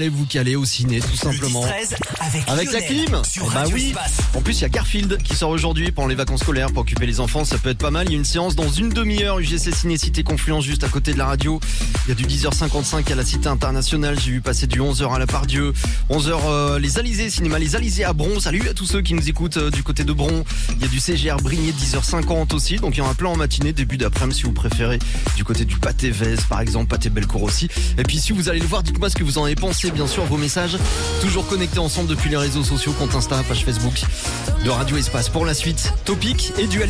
Et vous calez au ciné tout simplement. Avec la clim. Bah oui. En plus il y a Garfield qui sort aujourd'hui pendant les vacances scolaires pour occuper les enfants, ça peut être pas mal. Il y a une séance dans une demi-heure UGC Ciné Cité Confluence juste à côté de la radio. Il y a du 10h55 à la Cité Internationale, j'ai vu passer du 11h à la Pardieu, 11h les Alizés, cinéma les Alizés à Bron. Salut à tous ceux qui nous écoutent du côté de Bron. Il y a du CGR Brigné 10h50 aussi, donc il y en a plein en matinée, début d'après-midi si vous préférez, du côté du Pâté Vez par exemple, Pâté Bellecour aussi. Et puis si vous allez le voir, dites-moi ce que vous en avez pensé, bien sûr, vos messages, toujours connectés ensemble depuis les réseaux sociaux, compte Insta, page Facebook de Radio Espace. Pour la suite, Topic et Duel.